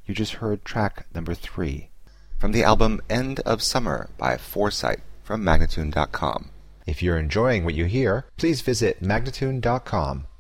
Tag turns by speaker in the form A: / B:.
A: You just heard track number 3 from the album End of Summer by Foresight from Magnatune.com. If you're enjoying what you hear, please visit Magnatune.com